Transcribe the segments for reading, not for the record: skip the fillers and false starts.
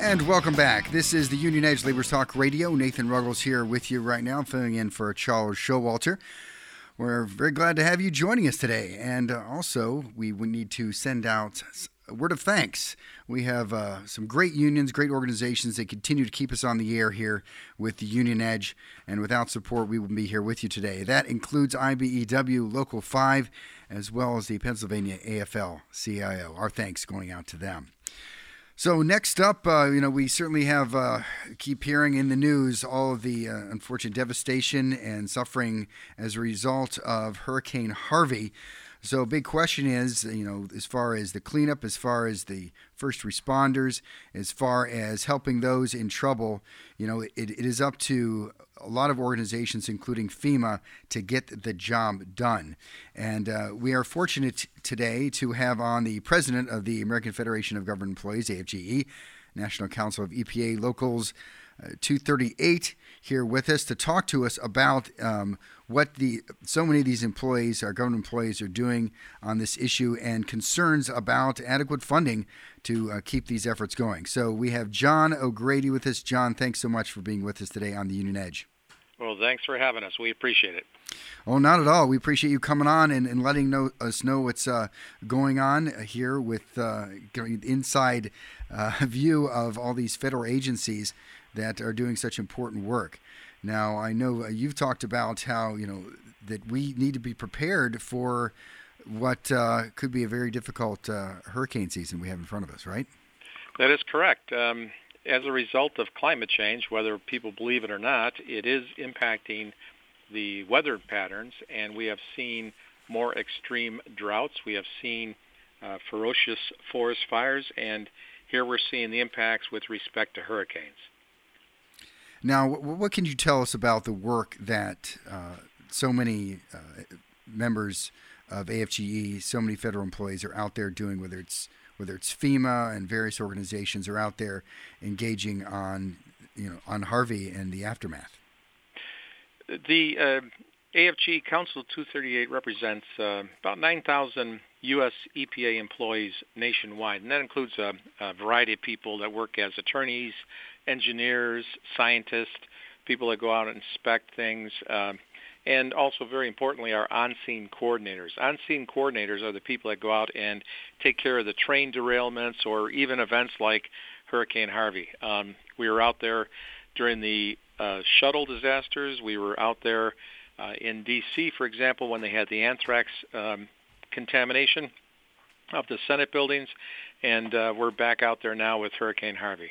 And welcome back. This is the Union Edge Labor's Talk Radio. Nathan Ruggles here with you right now, filling in for Charles Showalter. We're very glad to have you joining us today. And also, we need to send out a word of thanks. We have some great unions, great organizations that continue to keep us on the air here with the Union Edge. And without support, we wouldn't be here with you today. That includes IBEW Local 5, as well as the Pennsylvania AFL-CIO. Our thanks going out to them. So next up, we certainly have keep hearing in the news all of the unfortunate devastation and suffering as a result of Hurricane Harvey. So big question is, as far as the cleanup, as far as the first responders, as far as helping those in trouble, it is up to a lot of organizations, including FEMA, to get the job done. And we are fortunate today to have on the president of the American Federation of Government Employees, AFGE, National Council of EPA Locals 238, here with us to talk to us about what so many of these employees, our government employees, are doing on this issue and concerns about adequate funding to keep these efforts going. So we have John O'Grady with us. John, thanks so much for being with us today on the Union Edge. Well, thanks for having us. We appreciate it. Oh, not at all. We appreciate you coming on and letting us know what's going on here with getting the inside view of all these federal agencies that are doing such important work. Now, I know you've talked about how, that we need to be prepared for what could be a very difficult hurricane season we have in front of us, right? That is correct. As a result of climate change, whether people believe it or not, it is impacting the weather patterns, and we have seen more extreme droughts. We have seen ferocious forest fires, and here we're seeing the impacts with respect to hurricanes. Now, what can you tell us about the work that so many members of AFGE, so many federal employees are out there doing, whether it's FEMA and various organizations are out there engaging on Harvey and the aftermath? The AFGE Council 238 represents about 9,000 U.S. EPA employees nationwide, and that includes a variety of people that work as attorneys, engineers, scientists, people that go out and inspect things, and also, very importantly, our on-scene coordinators. On-scene coordinators are the people that go out and take care of the train derailments or even events like Hurricane Harvey. We were out there during the shuttle disasters. We were out there in D.C., for example, when they had the anthrax contamination of the Senate buildings, and we're back out there now with Hurricane Harvey.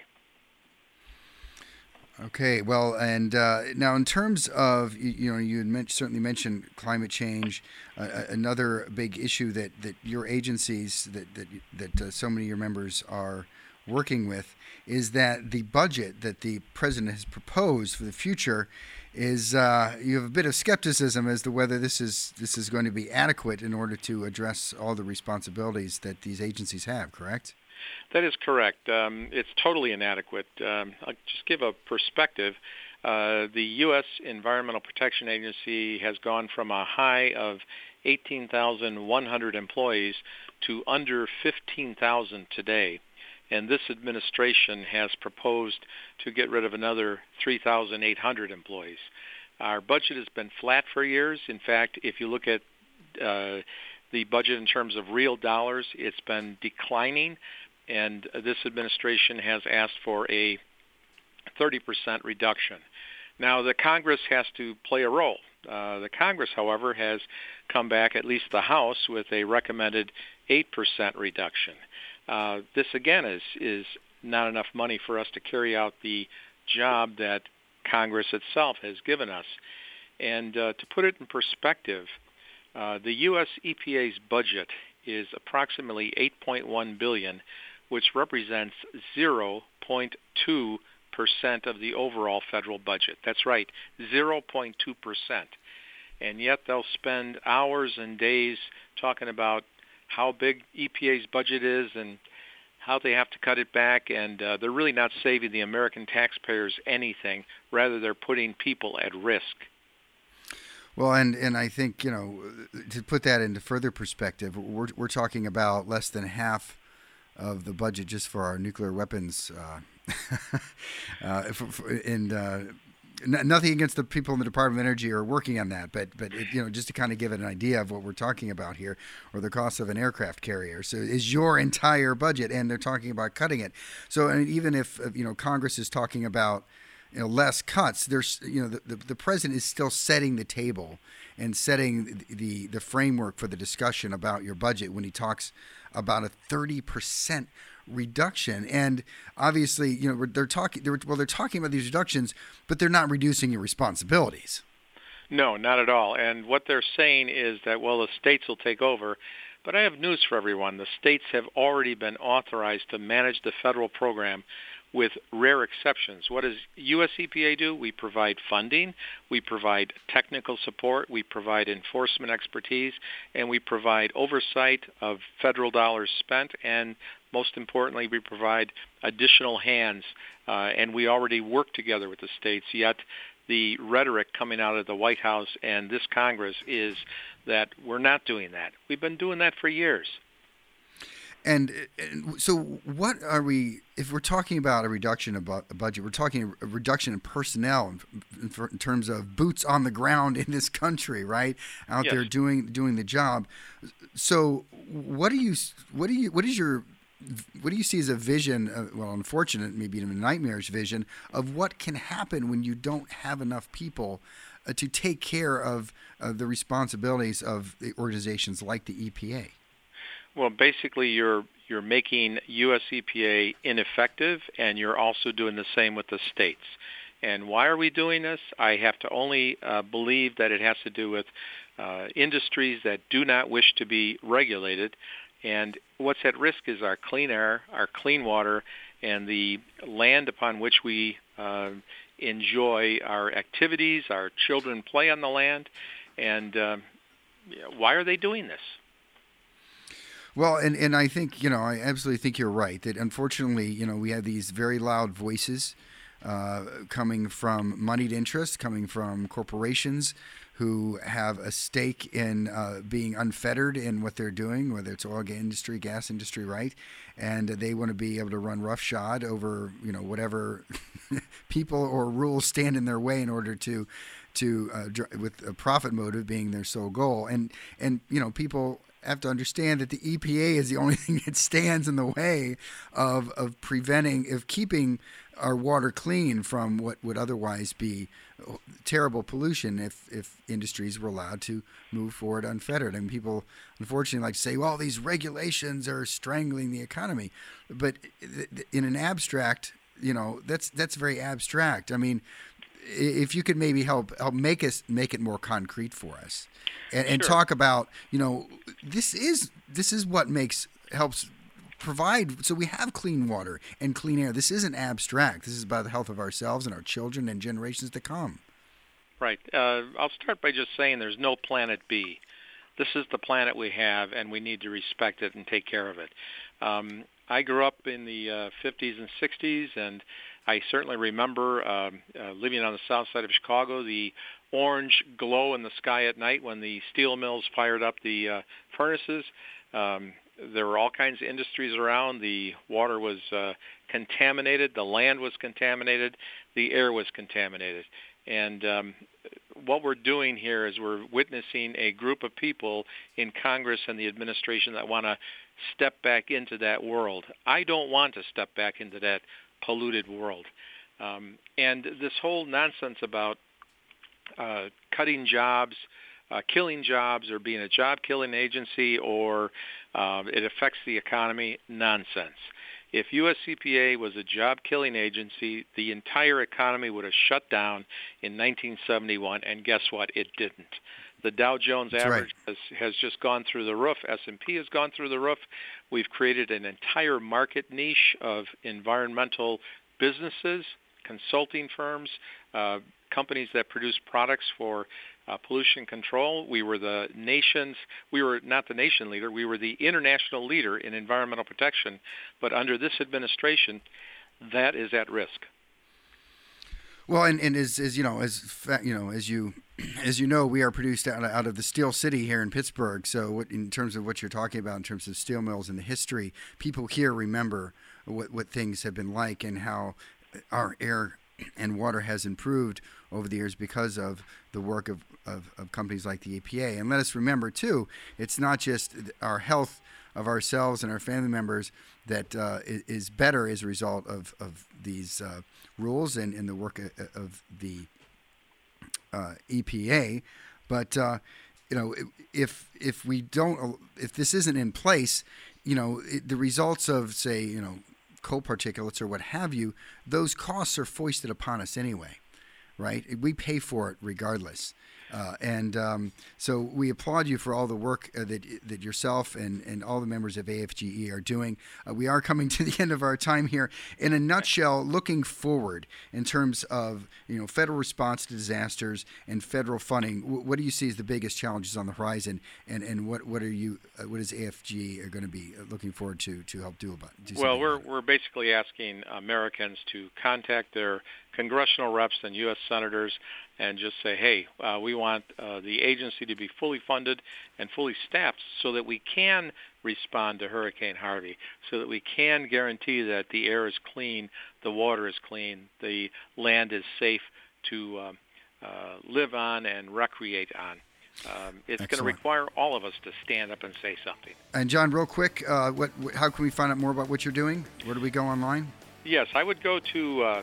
Okay, well, and now in terms of, you had certainly mentioned climate change, another big issue that your agencies, that so many of your members are working with, is that the budget that the president has proposed for the future is, you have a bit of skepticism as to whether this is going to be adequate in order to address all the responsibilities that these agencies have, correct? That is correct. It's totally inadequate. I'll just give a perspective. The U.S. Environmental Protection Agency has gone from a high of 18,100 employees to under 15,000 today. And this administration has proposed to get rid of another 3,800 employees. Our budget has been flat for years. In fact, if you look at the budget in terms of real dollars, it's been declining. And this administration has asked for a 30% reduction. Now, the Congress has to play a role. The Congress, however, has come back, at least the House, with a recommended 8% reduction. This, again, is not enough money for us to carry out the job that Congress itself has given us. And to put it in perspective, the U.S. EPA's budget is approximately $8.1 billion, which represents 0.2% of the overall federal budget. That's right, 0.2%. And yet they'll spend hours and days talking about how big EPA's budget is and how they have to cut it back, and they're really not saving the American taxpayers anything. Rather, they're putting people at risk. Well, and I think, to put that into further perspective, we're talking about less than half of the budget just for our nuclear weapons Nothing against the people in the Department of Energy who are working on that, but just to kind of give it an idea of what we're talking about here, or the cost of an aircraft carrier. So is your entire budget, and they're talking about cutting it. So and even if Congress is talking about less cuts, there's the president is still setting the table and setting the framework for the discussion about your budget when he talks about a 30% reduction. And obviously, they're talking about these reductions, but they're not reducing your responsibilities. No, not at all. And what they're saying is that, well, the states will take over. But I have news for everyone. The states have already been authorized to manage the federal program with rare exceptions. What does U.S. EPA do? We provide funding, we provide technical support, we provide enforcement expertise, and we provide oversight of federal dollars spent, and most importantly, we provide additional hands, and we already work together with the states, yet the rhetoric coming out of the White House and this Congress is that we're not doing that. We've been doing that for years. And so what are we, if we're talking about a reduction of a budget, we're talking a reduction in personnel in terms of boots on the ground in this country, right? Out Yes. there doing the job. So what do you see as a vision, well, unfortunate, maybe even a nightmarish vision, of what can happen when you don't have enough people to take care of the responsibilities of the organizations like the EPA? Well, basically, you're making U.S. EPA ineffective, and you're also doing the same with the states. And why are we doing this? I have to only believe that it has to do with industries that do not wish to be regulated. And what's at risk is our clean air, our clean water, and the land upon which we enjoy our activities. Our children play on the land. And why are they doing this? Well, and I think, I absolutely think you're right, that unfortunately, we have these very loud voices coming from moneyed interests, coming from corporations who have a stake in being unfettered in what they're doing, whether it's oil industry, gas industry, right? And they want to be able to run roughshod over, whatever people or rules stand in their way in order to with a profit motive being their sole goal. And people have to understand that the EPA is the only thing that stands in the way of keeping our water clean from what would otherwise be terrible pollution if industries were allowed to move forward unfettered. And people unfortunately like to say, well, these regulations are strangling the economy. But in an abstract, that's very abstract. I mean, if you could maybe help make it more concrete for us, and Sure. talk about, this is what helps provide, so we have clean water and clean air. This isn't abstract. This is about the health of ourselves and our children and generations to come. Right. I'll start by just saying there's no planet B. This is the planet we have, and we need to respect it and take care of it. I grew up in the 50s and 60s, and I certainly remember living on the south side of Chicago, the orange glow in the sky at night when the steel mills fired up the furnaces. There were all kinds of industries around. The water was contaminated. The land was contaminated. The air was contaminated. And what we're doing here is we're witnessing a group of people in Congress and the administration that want to step back into that world. I don't want to step back into that polluted world. And this whole nonsense about cutting jobs, killing jobs, or being a job-killing agency, or it affects the economy, nonsense. If U.S. EPA was a job-killing agency, the entire economy would have shut down in 1971, and guess what? It didn't. The Dow Jones average has just gone through the roof. S&P has gone through the roof. We've created an entire market niche of environmental businesses, consulting firms, companies that produce products for pollution control. We were not the nation leader, we were the international leader in environmental protection. But under this administration, that is at risk. Well, and as you know, as you know, we are produced out of the Steel City here in Pittsburgh. So, in terms of what you're talking about, in terms of steel mills and the history, people here remember what things have been like and how our air and water has improved over the years because of the work of companies like the EPA. And let us remember, too, it's not just our health of ourselves and our family members that is better as a result of these rules and the work of the EPA. But, if we don't, if this isn't in place, the results of, say, coal particulates or what have you, those costs are foisted upon us anyway, right? We pay for it regardless. So we applaud you for all the work that yourself and all the members of AFGE are doing. We are coming to the end of our time here. In a nutshell, looking forward in terms of federal response to disasters and federal funding, what do you see as the biggest challenges on the horizon, and what is AFGE going to be looking forward to help do Well, we're basically asking Americans to contact their congressional reps and U.S. senators and just say, hey, we want the agency to be fully funded and fully staffed so that we can respond to Hurricane Harvey, so that we can guarantee that the air is clean, the water is clean, the land is safe to live on and recreate on. It's going to require all of us to stand up and say something. And John, real quick, how can we find out more about what you're doing? Where do we go online? Yes, I would go to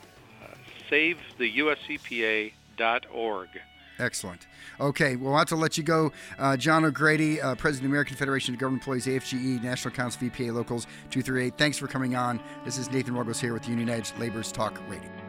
SaveTheUSEPA.org. Excellent. Okay, well, I'll have to let you go. John O'Grady, President of the American Federation of Government Employees, AFGE, National Council of EPA Locals 238. Thanks for coming on. This is Nathan Ruggles here with United Labor's Talk Radio.